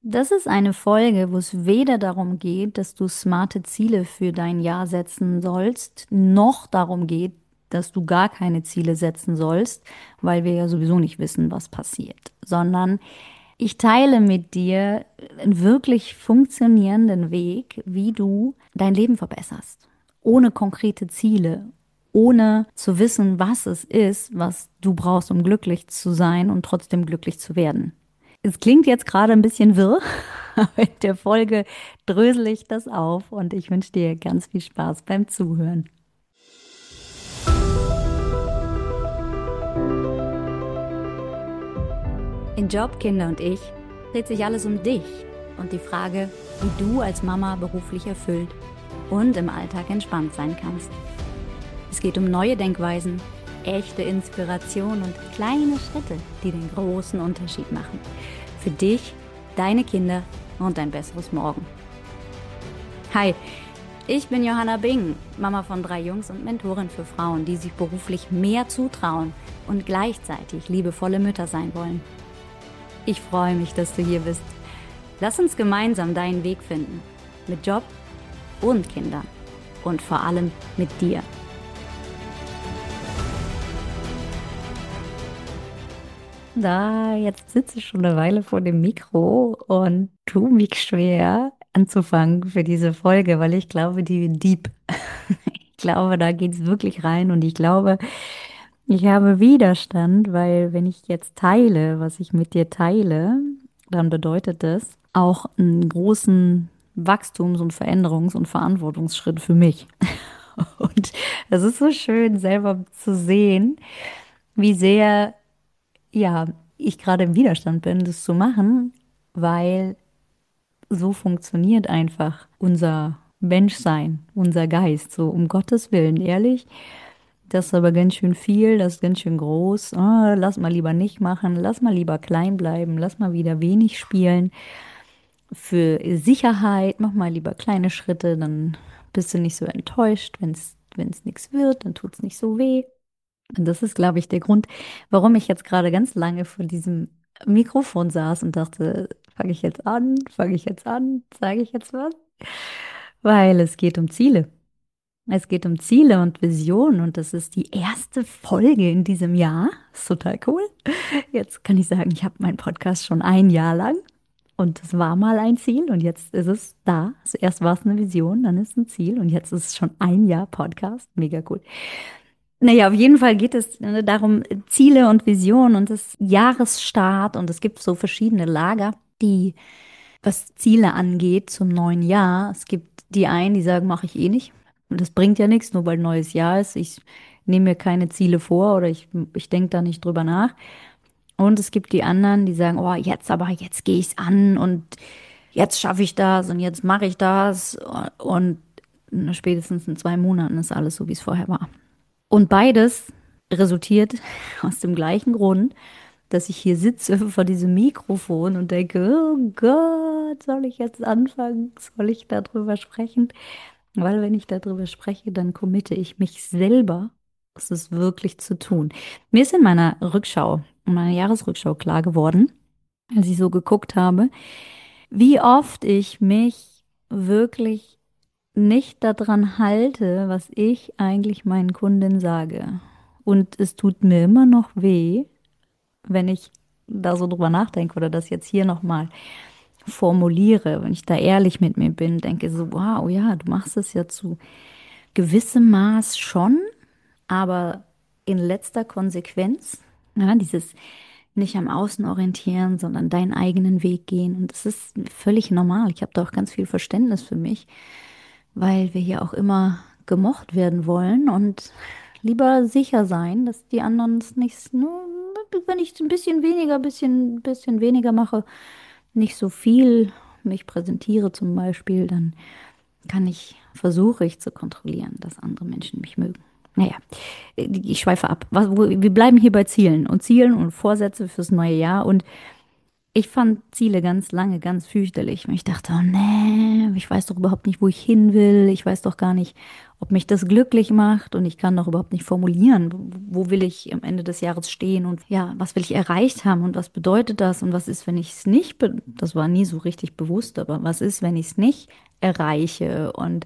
Das ist eine Folge, wo es weder darum geht, dass du smarte Ziele für dein Jahr setzen sollst, noch darum geht, dass du gar keine Ziele setzen sollst, weil wir ja sowieso nicht wissen, was passiert, sondern ich teile mit dir einen wirklich funktionierenden Weg, wie du dein Leben verbesserst, ohne konkrete Ziele, ohne zu wissen, was es ist, was du brauchst, um glücklich zu sein und trotzdem glücklich zu werden. Es klingt jetzt gerade ein bisschen wirr, aber in der Folge drösel ich das auf und ich wünsche dir ganz viel Spaß beim Zuhören. In Job, Kinder und ich dreht sich alles um dich und die Frage, wie du als Mama beruflich erfüllt und im Alltag entspannt sein kannst. Es geht um neue Denkweisen, echte Inspiration und kleine Schritte, die den großen Unterschied machen. Für dich, deine Kinder und ein besseres Morgen. Hi, ich bin Johanna Bing, Mama von 3 Jungs und Mentorin für Frauen, die sich beruflich mehr zutrauen und gleichzeitig liebevolle Mütter sein wollen. Ich freue mich, dass du hier bist. Lass uns gemeinsam deinen Weg finden. Mit Job und Kindern. Und vor allem mit dir. Jetzt sitze ich schon eine Weile vor dem Mikro und tue mich schwer anzufangen für diese Folge, weil ich glaube, die wird deep. Ich glaube, da geht es wirklich rein und ich glaube, ich habe Widerstand, weil wenn ich jetzt teile, was ich mit dir teile, dann bedeutet das auch einen großen Wachstums- und Veränderungs- und Verantwortungsschritt für mich. Und es ist so schön, selber zu sehen, wie sehr, ja, ich gerade im Widerstand bin, das zu machen, weil so funktioniert einfach unser Menschsein, unser Geist, so um Gottes Willen, ehrlich. Das ist aber ganz schön viel, das ist ganz schön groß. Ah, lass mal lieber nicht machen, lass mal lieber klein bleiben, lass mal wieder wenig spielen. Für Sicherheit, mach mal lieber kleine Schritte, dann bist du nicht so enttäuscht. Wenn es nichts wird, dann tut es nicht so weh. Und das ist, glaube ich, der Grund, warum ich jetzt gerade ganz lange vor diesem Mikrofon saß und dachte, fange ich jetzt an, fange ich jetzt an, sage ich jetzt was? Weil es geht um Ziele. Es geht um Ziele und Visionen und das ist die erste Folge in diesem Jahr. Ist total cool. Jetzt kann ich sagen, ich habe meinen Podcast schon ein Jahr lang und es war mal ein Ziel und jetzt ist es da. Zuerst war es eine Vision, dann ist es ein Ziel und jetzt ist es schon ein Jahr Podcast. Mega cool. Naja, auf jeden Fall geht es darum, Ziele und Visionen und das Jahresstart und es gibt so verschiedene Lager, die, was Ziele angeht zum neuen Jahr. Es gibt die einen, die sagen, mache ich eh nicht. Und das bringt ja nichts, nur weil neues Jahr ist. Ich nehme mir keine Ziele vor oder ich denke da nicht drüber nach. Und es gibt die anderen, die sagen, oh, jetzt gehe ich es an und jetzt schaffe ich das und jetzt mache ich das. Und spätestens in 2 Monaten ist alles so, wie es vorher war. Und beides resultiert aus dem gleichen Grund, dass ich hier sitze vor diesem Mikrofon und denke, oh Gott, soll ich jetzt anfangen? Soll ich darüber sprechen? Weil wenn ich darüber spreche, dann committe ich mich selber, es ist wirklich zu tun. Mir ist in meiner Rückschau, in meiner Jahresrückschau klar geworden, als ich so geguckt habe, wie oft ich mich wirklich nicht daran halte, was ich eigentlich meinen Kunden sage. Und es tut mir immer noch weh, wenn ich da so drüber nachdenke oder das jetzt hier nochmal formuliere, wenn ich da ehrlich mit mir bin, denke so, wow, ja, du machst es ja zu gewissem Maß schon, aber in letzter Konsequenz, ja, dieses nicht am Außen orientieren, sondern deinen eigenen Weg gehen. Und das ist völlig normal. Ich habe da auch ganz viel Verständnis für mich, weil wir hier auch immer gemocht werden wollen und lieber sicher sein, dass die anderen es nicht, nur wenn ich ein bisschen weniger mache, nicht so viel mich präsentiere zum Beispiel, dann versuche ich zu kontrollieren, dass andere Menschen mich mögen. Naja, ich schweife ab. Wir bleiben hier bei Zielen und Vorsätze fürs neue Jahr und Ich fand Ziele ganz lange ganz fürchterlich. Und ich dachte, oh nee, ich weiß doch überhaupt nicht, wo ich hin will. Ich weiß doch gar nicht, ob mich das glücklich macht. Und ich kann doch überhaupt nicht formulieren, wo will ich am Ende des Jahres stehen und ja, was will ich erreicht haben und was bedeutet das und was ist, wenn ich es nicht, das war nie so richtig bewusst, aber was ist, wenn ich es nicht erreiche? Und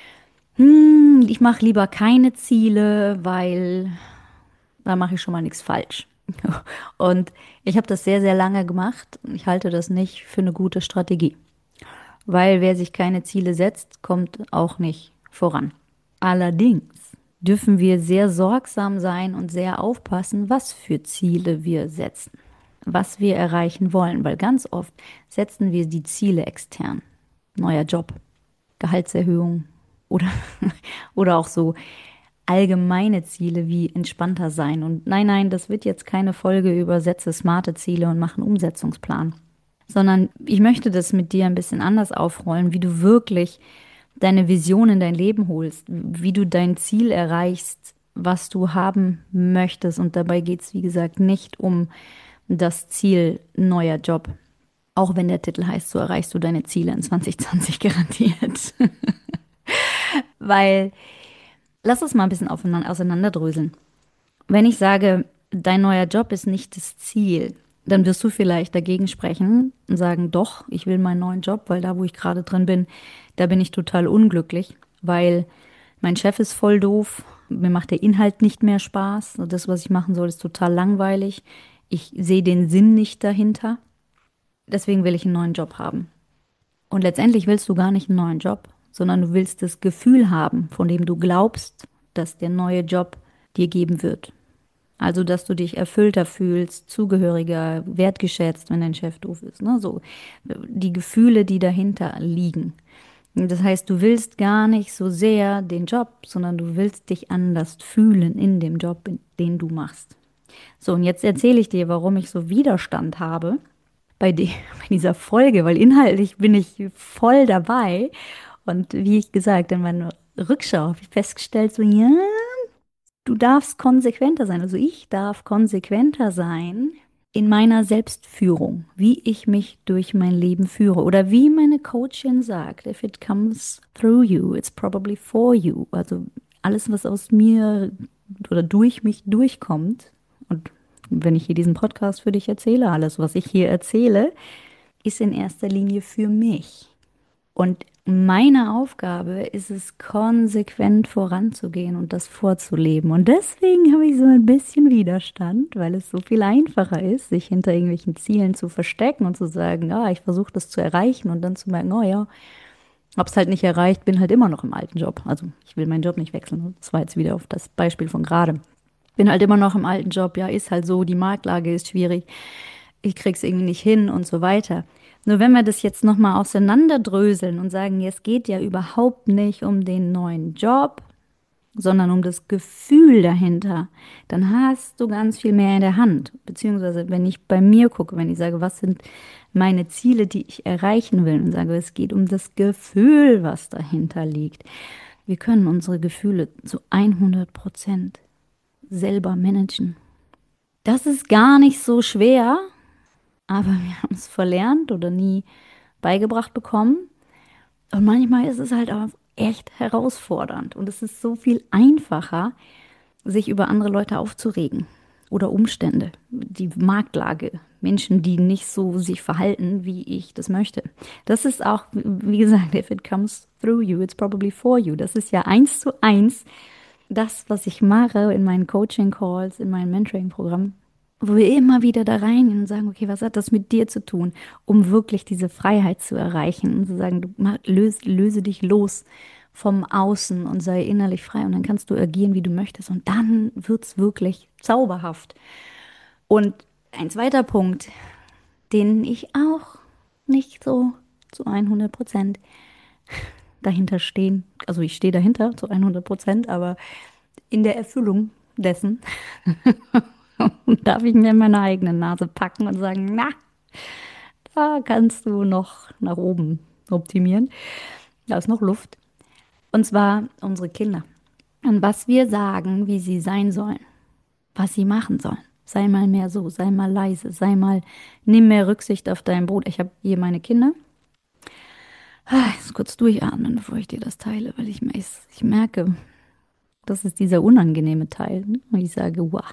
ich mache lieber keine Ziele, weil da mache ich schon mal nichts falsch. Und ich habe das sehr, sehr lange gemacht. Ich halte das nicht für eine gute Strategie, weil wer sich keine Ziele setzt, kommt auch nicht voran. Allerdings dürfen wir sehr sorgsam sein und sehr aufpassen, was für Ziele wir setzen, was wir erreichen wollen, weil ganz oft setzen wir die Ziele extern. Neuer Job, Gehaltserhöhung oder, oder auch so allgemeine Ziele wie entspannter sein. Und nein, nein, das wird jetzt keine Folge über setze smarte Ziele und mach einen Umsetzungsplan, sondern ich möchte das mit dir ein bisschen anders aufrollen, wie du wirklich deine Vision in dein Leben holst, wie du dein Ziel erreichst, was du haben möchtest. Und dabei geht es, wie gesagt, nicht um das Ziel neuer Job. Auch wenn der Titel heißt, so erreichst du deine Ziele in 2020 garantiert. Weil, lass uns mal ein bisschen auseinanderdröseln. Wenn ich sage, dein neuer Job ist nicht das Ziel, dann wirst du vielleicht dagegen sprechen und sagen, doch, ich will meinen neuen Job, weil da, wo ich gerade drin bin, da bin ich total unglücklich, weil mein Chef ist voll doof, mir macht der Inhalt nicht mehr Spaß, und das, was ich machen soll, ist total langweilig, ich sehe den Sinn nicht dahinter, deswegen will ich einen neuen Job haben. Und letztendlich willst du gar nicht einen neuen Job, sondern du willst das Gefühl haben, von dem du glaubst, dass der neue Job dir geben wird. Also, dass du dich erfüllter fühlst, zugehöriger, wertgeschätzt, wenn dein Chef doof ist. Ne? So die Gefühle, die dahinter liegen. Das heißt, du willst gar nicht so sehr den Job, sondern du willst dich anders fühlen in dem Job, den du machst. So, und jetzt erzähle ich dir, warum ich so Widerstand habe bei dieser Folge, weil inhaltlich bin ich voll dabei. Und wie ich gesagt, in meiner Rückschau habe ich festgestellt, so, ja, du darfst konsequenter sein. Also ich darf konsequenter sein in meiner Selbstführung, wie ich mich durch mein Leben führe. Oder wie meine Coachin sagt, if it comes through you, it's probably for you. Also alles, was aus mir oder durch mich durchkommt. Und wenn ich hier diesen Podcast für dich erzähle, alles, was ich hier erzähle, ist in erster Linie für mich. Und meine Aufgabe ist es, konsequent voranzugehen und das vorzuleben. Und deswegen habe ich so ein bisschen Widerstand, weil es so viel einfacher ist, sich hinter irgendwelchen Zielen zu verstecken und zu sagen, ah, ich versuche das zu erreichen und dann zu merken, oh ja, habe es halt nicht erreicht, bin halt immer noch im alten Job. Also ich will meinen Job nicht wechseln. Das war jetzt wieder auf das Beispiel von gerade. Bin halt immer noch im alten Job, ja, ist halt so, die Marktlage ist schwierig, ich krieg's irgendwie nicht hin und so weiter. Nur wenn wir das jetzt nochmal auseinanderdröseln und sagen, es geht ja überhaupt nicht um den neuen Job, sondern um das Gefühl dahinter, dann hast du ganz viel mehr in der Hand. Beziehungsweise, wenn ich bei mir gucke, wenn ich sage, was sind meine Ziele, die ich erreichen will, und sage, es geht um das Gefühl, was dahinter liegt. Wir können unsere Gefühle zu 100% selber managen. Das ist gar nicht so schwer, aber wir haben es verlernt oder nie beigebracht bekommen. Und manchmal ist es halt auch echt herausfordernd. Und es ist so viel einfacher, sich über andere Leute aufzuregen oder Umstände, die Marktlage, Menschen, die nicht so sich verhalten, wie ich das möchte. Das ist auch, wie gesagt, if it comes through you, it's probably for you. Das ist ja 1:1 das, was ich mache in meinen Coaching-Calls, in meinem Mentoring-Programm, wo wir immer wieder da reingehen und sagen, okay, was hat das mit dir zu tun, um wirklich diese Freiheit zu erreichen und zu sagen, löse dich los vom Außen und sei innerlich frei und dann kannst du agieren, wie du möchtest und dann wird's wirklich zauberhaft. Und ein zweiter Punkt, den ich auch nicht so zu 100% dahinter stehen, also ich stehe dahinter zu 100%, aber in der Erfüllung dessen darf ich mir meine eigene Nase packen und sagen, na, da kannst du noch nach oben optimieren. Da ist noch Luft. Und zwar unsere Kinder. Und was wir sagen, wie sie sein sollen, was sie machen sollen. Sei mal mehr so, sei mal leise, sei mal, nimm mehr Rücksicht auf deinen Bruder. Ich habe hier meine Kinder. Jetzt kurz durchatmen, bevor ich dir das teile, weil ich merke, das ist dieser unangenehme Teil. Ne? Und ich sage, wow.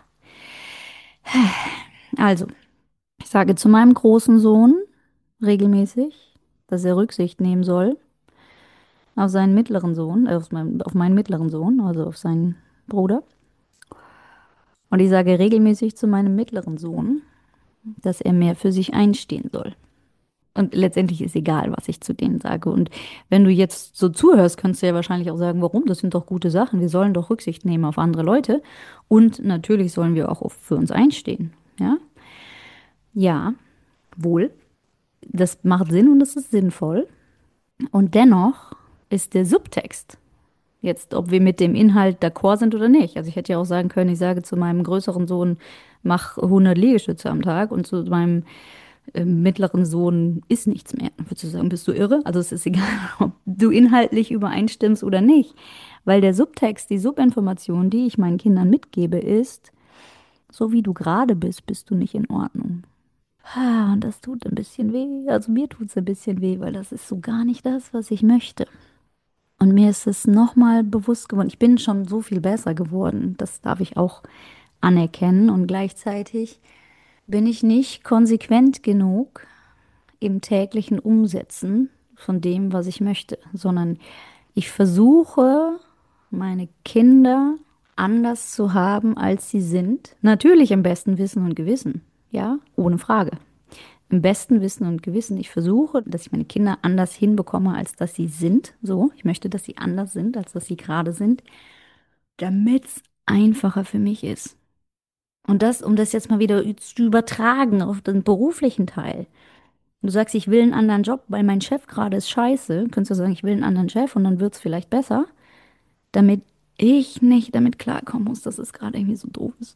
Also, ich sage zu meinem großen Sohn regelmäßig, dass er Rücksicht nehmen soll auf seinen mittleren Sohn, auf meinen mittleren Sohn, also auf seinen Bruder. Und ich sage regelmäßig zu meinem mittleren Sohn, dass er mehr für sich einstehen soll. Und letztendlich ist egal, was ich zu denen sage. Und wenn du jetzt so zuhörst, kannst du ja wahrscheinlich auch sagen, warum? Das sind doch gute Sachen. Wir sollen doch Rücksicht nehmen auf andere Leute. Und natürlich sollen wir auch für uns einstehen. Ja, ja, wohl. Das macht Sinn und das ist sinnvoll. Und dennoch ist der Subtext jetzt, ob wir mit dem Inhalt d'accord sind oder nicht. Also ich hätte ja auch sagen können, ich sage zu meinem größeren Sohn, mach 100 Liegestütze am Tag und zu meinem mittleren Sohn ist nichts mehr. Dann würdest du sagen, bist du irre? Also es ist egal, ob du inhaltlich übereinstimmst oder nicht. Weil der Subtext, die Subinformation, die ich meinen Kindern mitgebe, ist, so wie du gerade bist, bist du nicht in Ordnung. Und das tut ein bisschen weh. Also mir tut es ein bisschen weh, weil das ist so gar nicht das, was ich möchte. Und mir ist es nochmal bewusst geworden. Ich bin schon so viel besser geworden. Das darf ich auch anerkennen. Und gleichzeitig bin ich nicht konsequent genug im täglichen Umsetzen von dem, was ich möchte, sondern ich versuche, meine Kinder anders zu haben, als sie sind. Natürlich im besten Wissen und Gewissen, ja, ohne Frage. Im besten Wissen und Gewissen. Ich versuche, dass ich meine Kinder anders hinbekomme, als dass sie sind. So, ich möchte, dass sie anders sind, als dass sie gerade sind, damit es einfacher für mich ist. Und das, um das jetzt mal wieder zu übertragen auf den beruflichen Teil. Du sagst, ich will einen anderen Job, weil mein Chef gerade ist scheiße. Könntest du sagen, ich will einen anderen Chef und dann wird es vielleicht besser, damit ich nicht damit klarkommen muss, dass es gerade irgendwie so doof ist.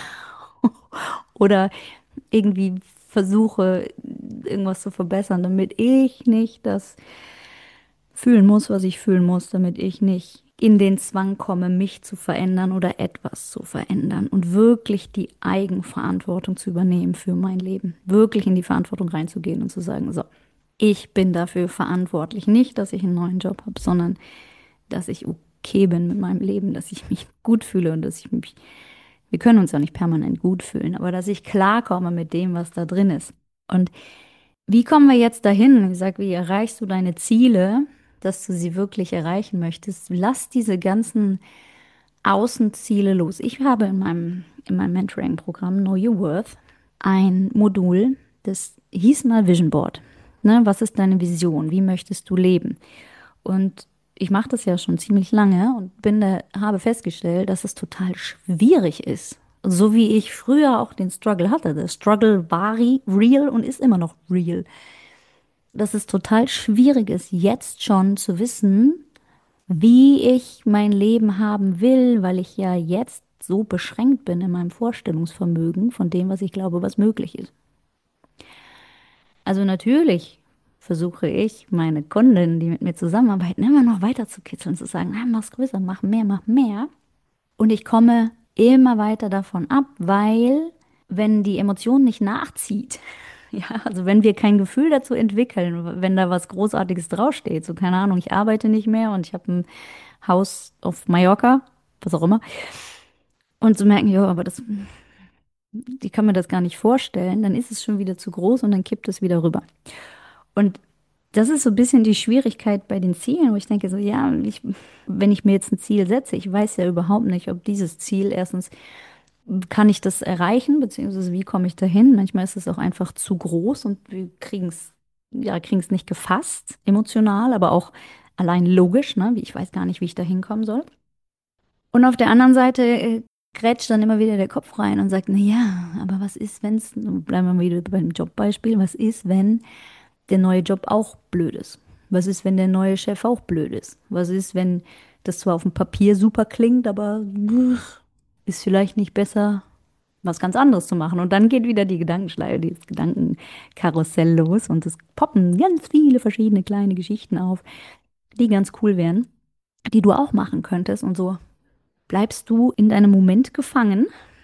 Oder irgendwie versuche, irgendwas zu verbessern, damit ich nicht das fühlen muss, was ich fühlen muss, damit ich nicht in den Zwang komme, mich zu verändern oder etwas zu verändern und wirklich die Eigenverantwortung zu übernehmen für mein Leben. Wirklich in die Verantwortung reinzugehen und zu sagen, so, ich bin dafür verantwortlich. Nicht, dass ich einen neuen Job habe, sondern dass ich okay bin mit meinem Leben, dass ich mich gut fühle und dass ich mich, wir können uns ja nicht permanent gut fühlen, aber dass ich klarkomme mit dem, was da drin ist. Und wie kommen wir jetzt dahin? Ich sage, wie erreichst du deine Ziele, dass du sie wirklich erreichen möchtest? Lass diese ganzen Außenziele los. Ich habe in meinem Mentoring-Programm Know Your Worth ein Modul, das hieß mal Vision Board. Ne, was ist deine Vision? Wie möchtest du leben? Und ich mache das ja schon ziemlich lange und habe festgestellt, dass es total schwierig ist. So wie ich früher auch den Struggle hatte. Der Struggle war real und ist immer noch real. Dass es total schwierig ist, jetzt schon zu wissen, wie ich mein Leben haben will, weil ich ja jetzt so beschränkt bin in meinem Vorstellungsvermögen von dem, was ich glaube, was möglich ist. Also natürlich versuche ich, meine Kunden, die mit mir zusammenarbeiten, immer noch weiter zu kitzeln, zu sagen, ah, mach's größer, mach mehr, mach mehr. Und ich komme immer weiter davon ab, weil wenn die Emotion nicht nachzieht, ja, also wenn wir kein Gefühl dazu entwickeln, wenn da was Großartiges draufsteht, so keine Ahnung, ich arbeite nicht mehr und ich habe ein Haus auf Mallorca, was auch immer, und zu merken, ja, aber die kann mir das gar nicht vorstellen, dann ist es schon wieder zu groß und dann kippt es wieder rüber. Und das ist so ein bisschen die Schwierigkeit bei den Zielen, wo ich denke, so, ja, wenn ich mir jetzt ein Ziel setze, ich weiß ja überhaupt nicht, ob dieses Ziel erstens, kann ich das erreichen, beziehungsweise wie komme ich dahin? Manchmal ist es auch einfach zu groß und wir kriegen es nicht gefasst, emotional, aber auch allein logisch, ne? Ich weiß gar nicht, wie ich da hinkommen soll. Und auf der anderen Seite grätscht dann immer wieder der Kopf rein und sagt, na ja, aber was ist, wenn's, bleiben wir mal wieder beim Jobbeispiel, was ist, wenn der neue Job auch blöd ist? Was ist, wenn der neue Chef auch blöd ist? Was ist, wenn das zwar auf dem Papier super klingt, aber ist vielleicht nicht besser, was ganz anderes zu machen? Und dann geht wieder die Gedankenschleife, dieses Gedankenkarussell los und es poppen ganz viele verschiedene kleine Geschichten auf, die ganz cool wären, die du auch machen könntest. Und so bleibst du in deinem Moment gefangen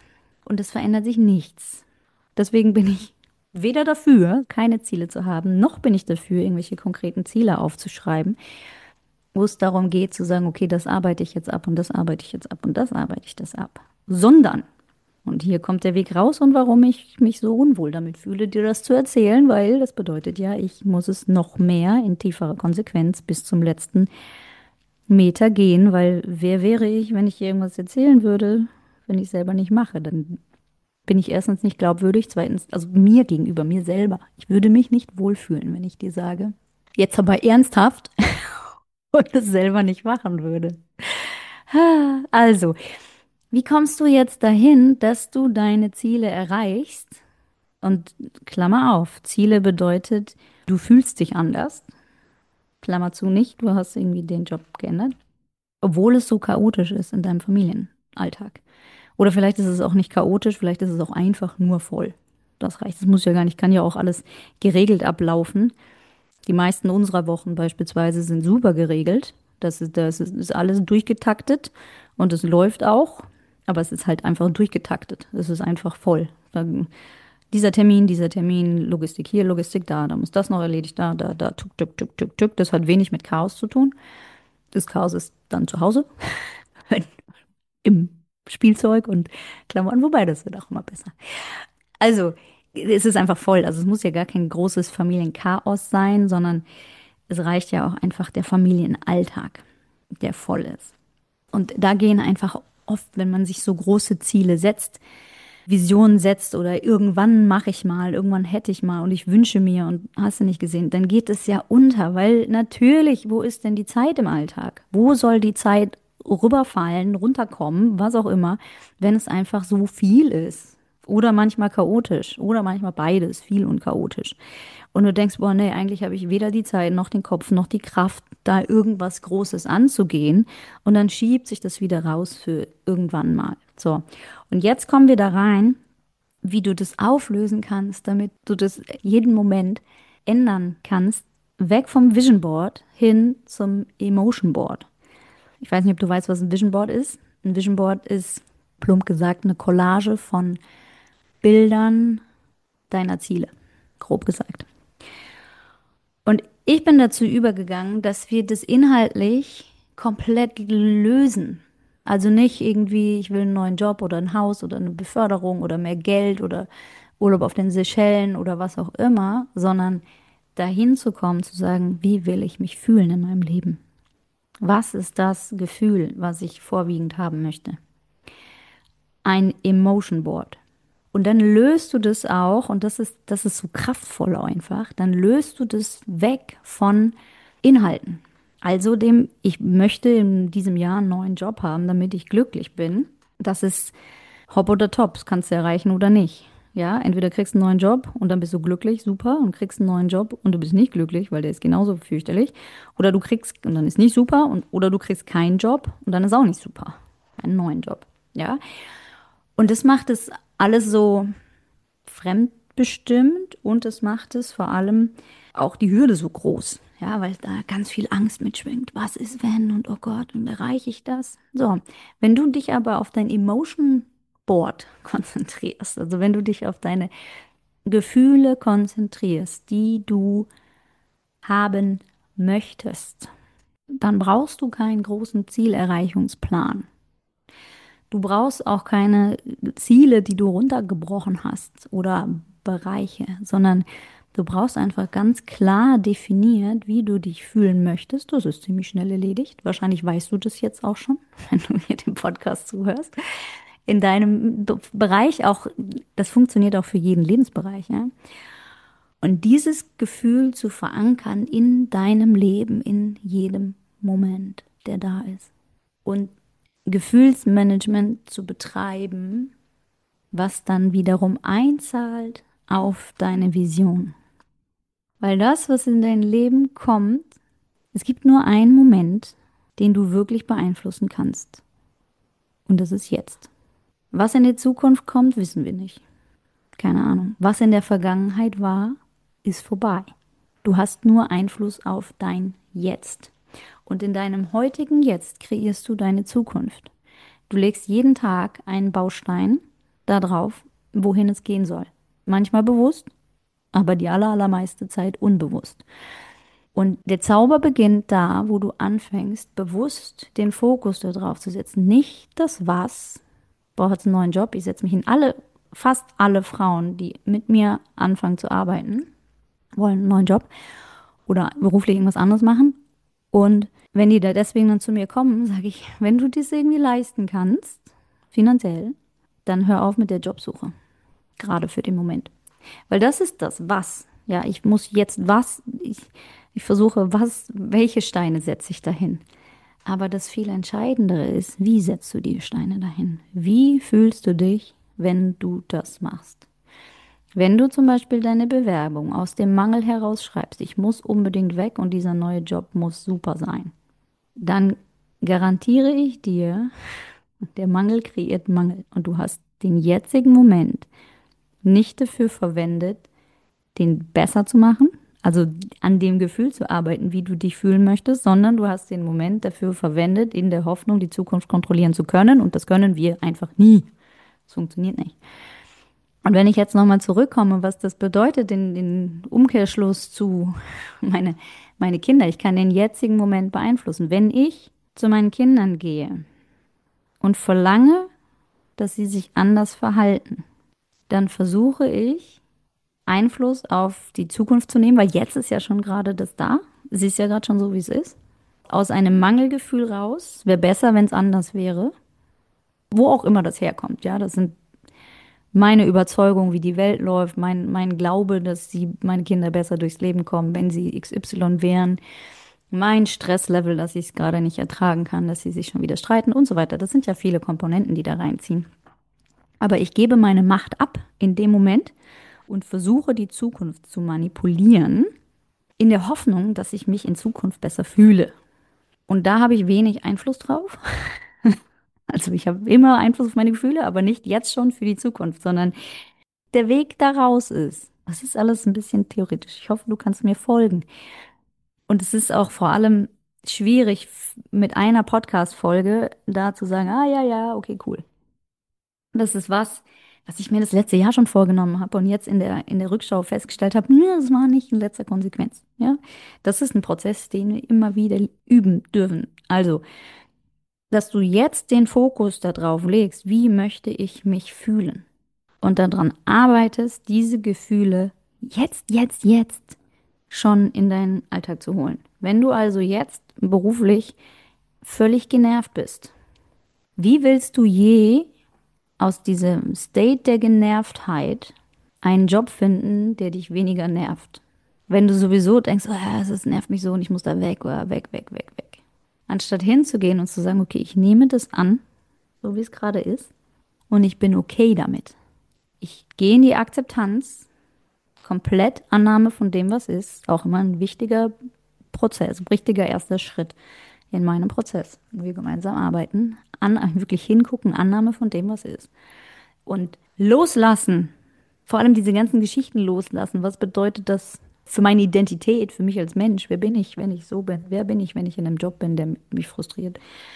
Und es verändert sich nichts. Deswegen bin ich weder dafür, keine Ziele zu haben, noch bin ich dafür, irgendwelche konkreten Ziele aufzuschreiben, wo es darum geht zu sagen, okay, das arbeite ich jetzt ab und das arbeite ich jetzt ab und das arbeite ich das ab. Sondern, und hier kommt der Weg raus und warum ich mich so unwohl damit fühle, dir das zu erzählen, weil das bedeutet ja, ich muss es noch mehr in tieferer Konsequenz bis zum letzten Meter gehen, weil wer wäre ich, wenn ich dir irgendwas erzählen würde, wenn ich es selber nicht mache? Dann bin ich erstens nicht glaubwürdig, zweitens, also mir gegenüber, mir selber. Ich würde mich nicht wohlfühlen, wenn ich dir sage, jetzt aber ernsthaft und es selber nicht machen würde. Also, wie kommst du jetzt dahin, dass du deine Ziele erreichst? Und Klammer auf, Ziele bedeutet, du fühlst dich anders. Klammer zu nicht, du hast irgendwie den Job geändert, obwohl es so chaotisch ist in deinem Familienalltag. Oder vielleicht ist es auch nicht chaotisch, vielleicht ist es auch einfach nur voll. Das reicht. Das muss ja gar nicht, kann ja auch alles geregelt ablaufen. Die meisten unserer Wochen beispielsweise sind super geregelt. Das ist alles durchgetaktet und es läuft auch, aber es ist halt einfach durchgetaktet. Es ist einfach voll. Dann dieser Termin, Logistik hier, Logistik da, da muss das noch erledigt, da, tuk, tuk, tuk, tuk, tuk. Das hat wenig mit Chaos zu tun. Das Chaos ist dann zu Hause, im Spielzeug und Klamotten, wobei das wird auch immer besser. Also, es ist einfach voll. Also, es muss ja gar kein großes Familienchaos sein, sondern es reicht ja auch einfach der Familienalltag, der voll ist. Und da gehen einfach oft, wenn man sich so große Ziele setzt, Visionen setzt oder irgendwann mache ich mal, irgendwann hätte ich mal und ich wünsche mir und hast du nicht gesehen, dann geht es ja unter, weil natürlich, wo ist denn die Zeit im Alltag? Wo soll die Zeit rüberfallen, runterkommen, was auch immer, wenn es einfach so viel ist? Oder manchmal chaotisch oder manchmal beides, viel und chaotisch. Und du denkst, boah, nee, eigentlich habe ich weder die Zeit noch den Kopf noch die Kraft, da irgendwas Großes anzugehen. Und dann schiebt sich das wieder raus für irgendwann mal. So. Und jetzt kommen wir da rein, wie du das auflösen kannst, damit du das jeden Moment ändern kannst. Weg vom Vision Board hin zum Emotion Board. Ich weiß nicht, ob du weißt, was ein Vision Board ist. Ein Vision Board ist, plump gesagt, eine Collage von Bildern deiner Ziele. Grob gesagt. Und ich bin dazu übergegangen, dass wir das inhaltlich komplett lösen. Also nicht irgendwie, ich will einen neuen Job oder ein Haus oder eine Beförderung oder mehr Geld oder Urlaub auf den Seychellen oder was auch immer, sondern dahin zu kommen, zu sagen, wie will ich mich fühlen in meinem Leben? Was ist das Gefühl, was ich vorwiegend haben möchte? Ein Emotion Board. Und dann löst du das auch, und das ist so kraftvoll einfach, dann löst du das weg von Inhalten. Also dem, ich möchte in diesem Jahr einen neuen Job haben, damit ich glücklich bin. Das ist Hop oder Top, das kannst du erreichen oder nicht. Ja, entweder kriegst du einen neuen Job und dann bist du glücklich, super, und kriegst einen neuen Job und du bist nicht glücklich, weil der ist genauso fürchterlich. Oder du kriegst, und dann ist nicht super, oder du kriegst keinen Job und dann ist auch nicht super. Einen neuen Job. Ja. Und das macht es alles so fremdbestimmt und es macht es vor allem auch die Hürde so groß. Ja, weil da ganz viel Angst mitschwingt. Was ist wenn und oh Gott, und erreiche ich das? So, wenn du dich aber auf dein Emotion Board konzentrierst, also wenn du dich auf deine Gefühle konzentrierst, die du haben möchtest, dann brauchst du keinen großen Zielerreichungsplan. Du brauchst auch keine Ziele, die du runtergebrochen hast oder Bereiche, sondern du brauchst einfach ganz klar definiert, wie du dich fühlen möchtest. Das ist ziemlich schnell erledigt. Wahrscheinlich weißt du das jetzt auch schon, wenn du hier den Podcast zuhörst. In deinem Bereich auch, das funktioniert auch für jeden Lebensbereich, ja. Und dieses Gefühl zu verankern in deinem Leben, in jedem Moment, der da ist. Und Gefühlsmanagement zu betreiben, was dann wiederum einzahlt auf deine Vision. Weil das, was in dein Leben kommt, es gibt nur einen Moment, den du wirklich beeinflussen kannst. Und das ist jetzt. Was in der Zukunft kommt, wissen wir nicht. Keine Ahnung. Was in der Vergangenheit war, ist vorbei. Du hast nur Einfluss auf dein Jetzt. Und in deinem heutigen Jetzt kreierst du deine Zukunft. Du legst jeden Tag einen Baustein darauf, wohin es gehen soll. Manchmal bewusst, aber die allermeiste Zeit unbewusst. Und der Zauber beginnt da, wo du anfängst, bewusst den Fokus darauf zu setzen. Nicht das Was, brauche jetzt einen neuen Job, ich setze mich in fast alle Frauen, die mit mir anfangen zu arbeiten, wollen einen neuen Job oder beruflich irgendwas anderes machen. Und wenn die da deswegen dann zu mir kommen, sage ich, wenn du das irgendwie leisten kannst, finanziell, dann hör auf mit der Jobsuche. Gerade für den Moment. Weil das ist das Was. Ja, ich muss jetzt ich versuche, welche Steine setze ich dahin? Aber das viel Entscheidendere ist, wie setzt du die Steine dahin? Wie fühlst du dich, wenn du das machst? Wenn du zum Beispiel deine Bewerbung aus dem Mangel heraus schreibst, ich muss unbedingt weg und dieser neue Job muss super sein, dann garantiere ich dir, der Mangel kreiert Mangel und du hast den jetzigen Moment nicht dafür verwendet, den besser zu machen, also an dem Gefühl zu arbeiten, wie du dich fühlen möchtest, sondern du hast den Moment dafür verwendet, in der Hoffnung, die Zukunft kontrollieren zu können. Und das können wir einfach nie. Das funktioniert nicht. Und wenn ich jetzt nochmal zurückkomme, was das bedeutet, den Umkehrschluss zu meine Kinder, ich kann den jetzigen Moment beeinflussen. Wenn ich zu meinen Kindern gehe und verlange, dass sie sich anders verhalten, dann versuche ich, Einfluss auf die Zukunft zu nehmen, weil jetzt ist ja schon gerade das da. Es ist ja gerade schon so, wie es ist. Aus einem Mangelgefühl raus, wäre besser, wenn es anders wäre. Wo auch immer das herkommt, ja. Das sind meine Überzeugungen, wie die Welt läuft, mein Glaube, dass meine Kinder besser durchs Leben kommen, wenn sie XY wären. Mein Stresslevel, dass ich es gerade nicht ertragen kann, dass sie sich schon wieder streiten und so weiter. Das sind ja viele Komponenten, die da reinziehen. Aber ich gebe meine Macht ab in dem Moment und versuche die Zukunft zu manipulieren, in der Hoffnung, dass ich mich in Zukunft besser fühle. Und da habe ich wenig Einfluss drauf. Also ich habe immer Einfluss auf meine Gefühle, aber nicht jetzt schon für die Zukunft, sondern der Weg daraus ist. Das ist alles ein bisschen theoretisch. Ich hoffe, du kannst mir folgen. Und es ist auch vor allem schwierig, mit einer Podcast-Folge da zu sagen, ah ja, ja, okay, cool. Das ist was ich mir das letzte Jahr schon vorgenommen habe und jetzt in der Rückschau festgestellt habe, nee, das war nicht in letzter Konsequenz. Ja, das ist ein Prozess, den wir immer wieder üben dürfen. Also, dass du jetzt den Fokus darauf legst, wie möchte ich mich fühlen? Und daran arbeitest, diese Gefühle jetzt schon in deinen Alltag zu holen. Wenn du also jetzt beruflich völlig genervt bist, wie willst du je aus diesem State der Genervtheit einen Job finden, der dich weniger nervt? Wenn du sowieso denkst, oh, es nervt mich so und ich muss da weg oder weg. Anstatt hinzugehen und zu sagen, okay, ich nehme das an, so wie es gerade ist, und ich bin okay damit. Ich gehe in die Akzeptanz, komplett Annahme von dem, was ist, auch immer ein wichtiger Prozess, ein richtiger erster Schritt in meinem Prozess. Wenn wir gemeinsam arbeiten, wirklich hingucken, Annahme von dem, was ist. Und loslassen, vor allem diese ganzen Geschichten loslassen. Was bedeutet das für meine Identität, für mich als Mensch? Wer bin ich, wenn ich so bin? Wer bin ich, wenn ich in einem Job bin, der mich frustriert?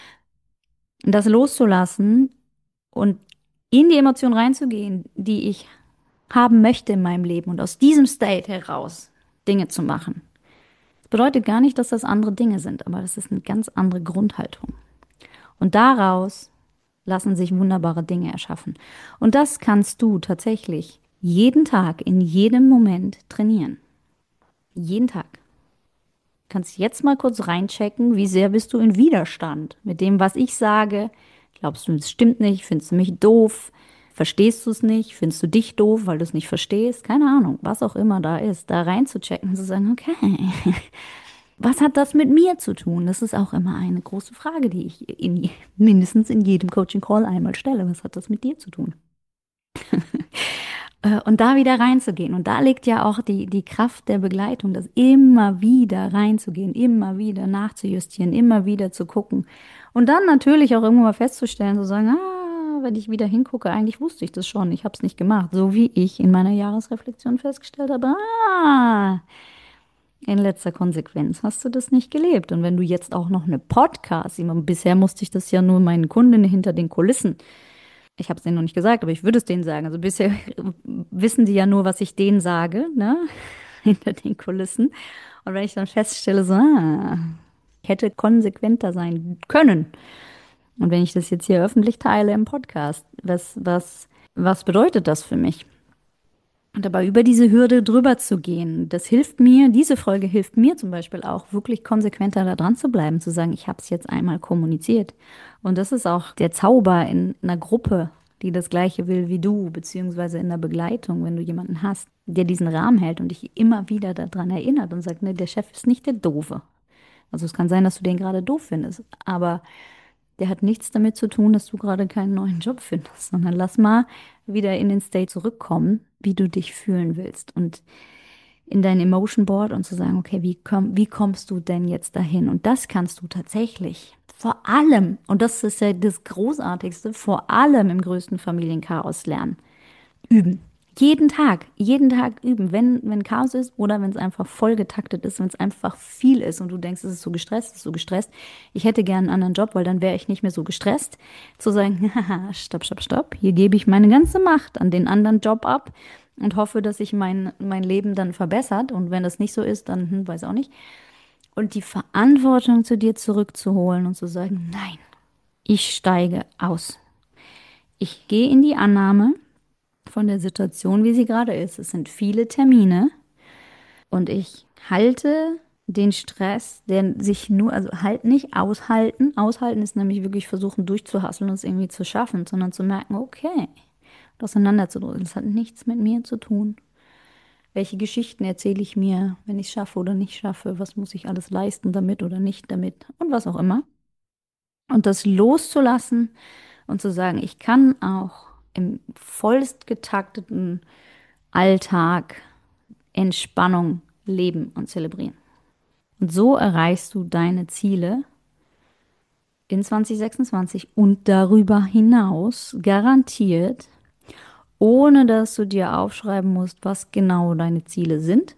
Und das loszulassen und in die Emotion reinzugehen, die ich haben möchte in meinem Leben und aus diesem State heraus Dinge zu machen. Das bedeutet gar nicht, dass das andere Dinge sind, aber das ist eine ganz andere Grundhaltung. Und daraus lassen sich wunderbare Dinge erschaffen. Und das kannst du tatsächlich jeden Tag, in jedem Moment trainieren. Jeden Tag. Kannst jetzt mal kurz reinchecken, wie sehr bist du in Widerstand mit dem, was ich sage. Glaubst du, es stimmt nicht? Findest du mich doof? Verstehst du es nicht? Findest du dich doof, weil du es nicht verstehst? Keine Ahnung, was auch immer da ist, da reinzuchecken und zu sagen, okay, was hat das mit mir zu tun? Das ist auch immer eine große Frage, die ich mindestens in jedem Coaching-Call einmal stelle. Was hat das mit dir zu tun? Und da wieder reinzugehen. Und da liegt ja auch die Kraft der Begleitung, das immer wieder reinzugehen, immer wieder nachzujustieren, immer wieder zu gucken. Und dann natürlich auch irgendwann mal festzustellen, zu sagen, wenn ich wieder hingucke, eigentlich wusste ich das schon, ich habe es nicht gemacht. So wie ich in meiner Jahresreflexion festgestellt habe, in letzter Konsequenz hast du das nicht gelebt. Und wenn du jetzt auch noch eine Podcast, bisher musste ich das ja nur meinen Kunden hinter den Kulissen Ich habe es denen noch nicht gesagt, aber ich würde es denen sagen. Also bisher wissen die ja nur, was ich denen sage, ne? Hinter den Kulissen. Und wenn ich dann feststelle, so, ich hätte konsequenter sein können. Und wenn ich das jetzt hier öffentlich teile im Podcast, was bedeutet das für mich? Und dabei über diese Hürde drüber zu gehen, das hilft mir, diese Folge hilft mir zum Beispiel auch, wirklich konsequenter da dran zu bleiben, zu sagen, ich habe es jetzt einmal kommuniziert. Und das ist auch der Zauber in einer Gruppe, die das Gleiche will wie du, beziehungsweise in der Begleitung, wenn du jemanden hast, der diesen Rahmen hält und dich immer wieder daran erinnert und sagt, ne, der Chef ist nicht der Doofe. Also es kann sein, dass du den gerade doof findest, aber der hat nichts damit zu tun, dass du gerade keinen neuen Job findest, sondern lass mal wieder in den State zurückkommen, wie du dich fühlen willst und in dein Emotion Board und zu sagen, okay, wie kommst du denn jetzt dahin? Und das kannst du tatsächlich vor allem, und das ist ja das Großartigste, vor allem im größten Familienchaos lernen. Üben. Jeden Tag üben, wenn Chaos ist oder wenn es einfach voll getaktet ist, wenn es einfach viel ist und du denkst, es ist so gestresst, es ist so gestresst. Ich hätte gern einen anderen Job, weil dann wäre ich nicht mehr so gestresst. Zu sagen, haha, stopp, stopp, stopp, hier gebe ich meine ganze Macht an den anderen Job ab und hoffe, dass sich mein Leben dann verbessert. Und wenn das nicht so ist, dann weiß auch nicht. Und die Verantwortung zu dir zurückzuholen und zu sagen, nein, ich steige aus. Ich gehe in die Annahme von der Situation, wie sie gerade ist. Es sind viele Termine und ich halte den Stress, der sich nur, also halt nicht aushalten. Aushalten ist nämlich wirklich versuchen durchzuhasseln und es irgendwie zu schaffen, sondern zu merken, okay, auseinanderzudrücken. Das hat nichts mit mir zu tun. Welche Geschichten erzähle ich mir, wenn ich es schaffe oder nicht schaffe? Was muss ich alles leisten damit oder nicht damit? Und was auch immer. Und das loszulassen und zu sagen, ich kann auch im vollst getakteten Alltag Entspannung leben und zelebrieren. Und so erreichst du deine Ziele in 2026 und darüber hinaus garantiert, ohne dass du dir aufschreiben musst, was genau deine Ziele sind,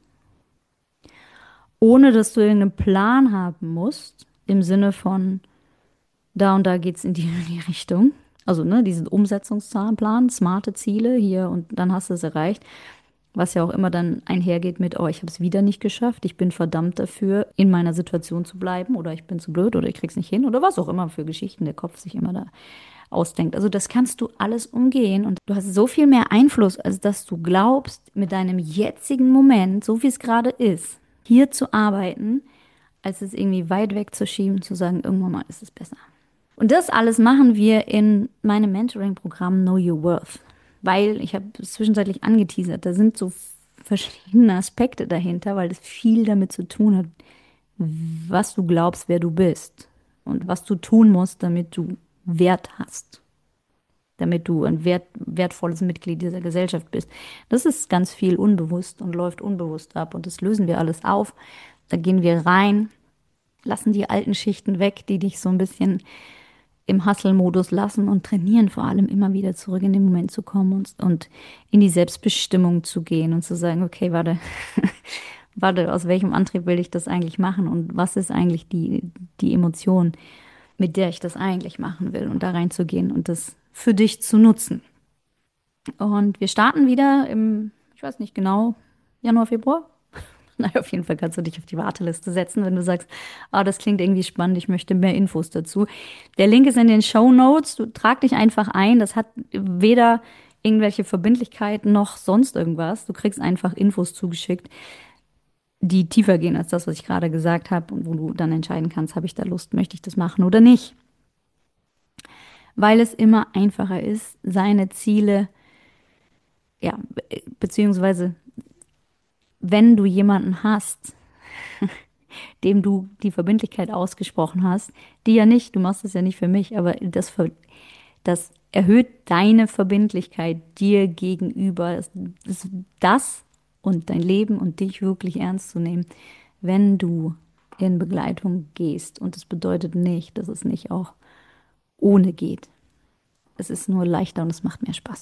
ohne dass du irgendeinen Plan haben musst, im Sinne von da und da geht es in die Richtung. Also ne, diesen Umsetzungsplan, smarte Ziele hier und dann hast du es erreicht. Was ja auch immer dann einhergeht mit, oh, ich habe es wieder nicht geschafft, ich bin verdammt dafür, in meiner Situation zu bleiben oder ich bin zu blöd oder ich krieg's nicht hin oder was auch immer für Geschichten der Kopf sich immer da ausdenkt. Also das kannst du alles umgehen und du hast so viel mehr Einfluss, als dass du glaubst, mit deinem jetzigen Moment, so wie es gerade ist, hier zu arbeiten, als es irgendwie weit weg zu schieben, zu sagen, irgendwann mal ist es besser. Und das alles machen wir in meinem Mentoring-Programm Know Your Worth. Weil, ich habe es zwischenzeitlich angeteasert, da sind so verschiedene Aspekte dahinter, weil das viel damit zu tun hat, was du glaubst, wer du bist. Und was du tun musst, damit du Wert hast. Damit du ein wertvolles Mitglied dieser Gesellschaft bist. Das ist ganz viel unbewusst und läuft unbewusst ab. Und das lösen wir alles auf. Da gehen wir rein, lassen die alten Schichten weg, die dich so ein bisschen im Hustle-Modus lassen und trainieren, vor allem immer wieder zurück in den Moment zu kommen und in die Selbstbestimmung zu gehen und zu sagen, okay, warte, warte, aus welchem Antrieb will ich das eigentlich machen und was ist eigentlich die Emotion, mit der ich das eigentlich machen will und da reinzugehen und das für dich zu nutzen. Und wir starten wieder im, ich weiß nicht genau, Januar, Februar. Naja, auf jeden Fall kannst du dich auf die Warteliste setzen, wenn du sagst, ah, das klingt irgendwie spannend, ich möchte mehr Infos dazu. Der Link ist in den Show Notes. Du trag dich einfach ein. Das hat weder irgendwelche Verbindlichkeiten noch sonst irgendwas. Du kriegst einfach Infos zugeschickt, die tiefer gehen als das, was ich gerade gesagt habe und wo du dann entscheiden kannst, habe ich da Lust, möchte ich das machen oder nicht. Weil es immer einfacher ist, seine Ziele, ja, beziehungsweise wenn du jemanden hast, dem du die Verbindlichkeit ausgesprochen hast, die ja nicht, du machst es ja nicht für mich, aber das erhöht deine Verbindlichkeit dir gegenüber, das und dein Leben und dich wirklich ernst zu nehmen, wenn du in Begleitung gehst. Und das bedeutet nicht, dass es nicht auch ohne geht. Es ist nur leichter und es macht mehr Spaß.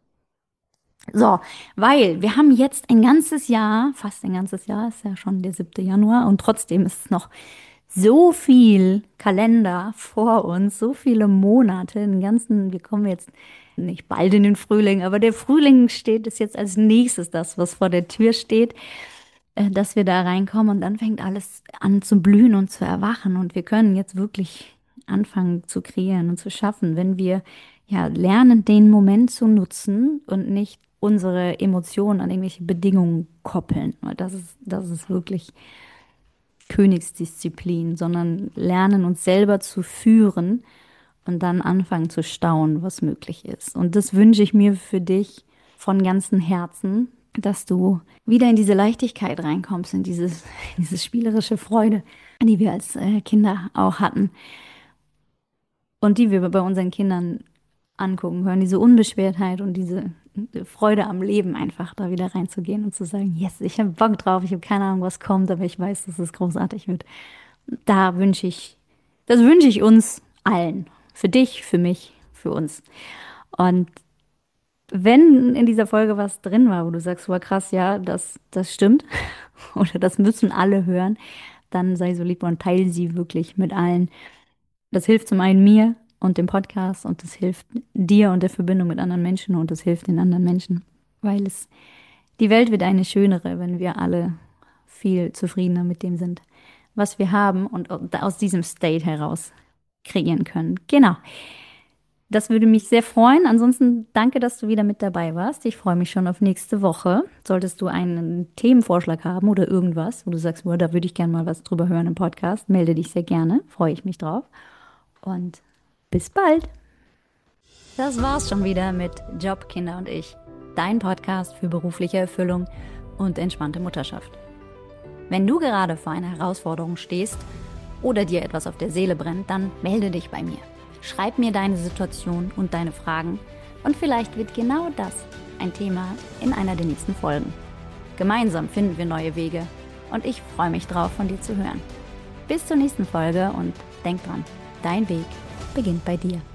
So, weil wir haben jetzt ein ganzes Jahr, fast ein ganzes Jahr, ist ja schon der 7. Januar und trotzdem ist es noch so viel Kalender vor uns, so viele Monate, wir kommen jetzt nicht bald in den Frühling, aber der Frühling ist jetzt als nächstes das, was vor der Tür steht, dass wir da reinkommen und dann fängt alles an zu blühen und zu erwachen und wir können jetzt wirklich anfangen zu kreieren und zu schaffen, wenn wir ja lernen, den Moment zu nutzen und nicht unsere Emotionen an irgendwelche Bedingungen koppeln. Weil das ist wirklich Königsdisziplin, sondern lernen, uns selber zu führen und dann anfangen zu staunen, was möglich ist. Und das wünsche ich mir für dich von ganzem Herzen, dass du wieder in diese Leichtigkeit reinkommst, in dieses spielerische Freude, die wir als Kinder auch hatten und die wir bei unseren Kindern angucken können, diese Unbeschwertheit und diese Freude am Leben einfach da wieder reinzugehen und zu sagen, yes, ich habe Bock drauf, ich habe keine Ahnung, was kommt, aber ich weiß, dass es großartig wird. Das wünsche ich uns allen. Für dich, für mich, für uns. Und wenn in dieser Folge was drin war, wo du sagst, wow, krass, ja, das stimmt, oder das müssen alle hören, dann sei so lieb und teile sie wirklich mit allen. Das hilft zum einen mir und dem Podcast und das hilft dir und der Verbindung mit anderen Menschen und das hilft den anderen Menschen, weil die Welt wird eine schönere, wenn wir alle viel zufriedener mit dem sind, was wir haben und aus diesem State heraus kreieren können. Genau. Das würde mich sehr freuen. Ansonsten danke, dass du wieder mit dabei warst. Ich freue mich schon auf nächste Woche. Solltest du einen Themenvorschlag haben oder irgendwas, wo du sagst, oh, da würde ich gerne mal was drüber hören im Podcast, melde dich sehr gerne. Freue ich mich drauf. Und bis bald. Das war's schon wieder mit Job, Kinder und ich. Dein Podcast für berufliche Erfüllung und entspannte Mutterschaft. Wenn du gerade vor einer Herausforderung stehst oder dir etwas auf der Seele brennt, dann melde dich bei mir. Schreib mir deine Situation und deine Fragen und vielleicht wird genau das ein Thema in einer der nächsten Folgen. Gemeinsam finden wir neue Wege und ich freue mich drauf, von dir zu hören. Bis zur nächsten Folge und denk dran, dein Weg beginnt bei dir.